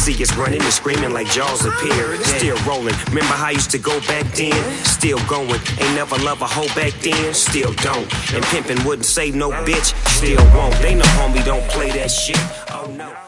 see us running and screaming like Jaws appear. Still rolling, remember how I used to go back then? Still going, ain't never love a hoe back then. Still don't, and pimping wouldn't save no bitch. Still won't, they know homie don't play that shit. Oh no.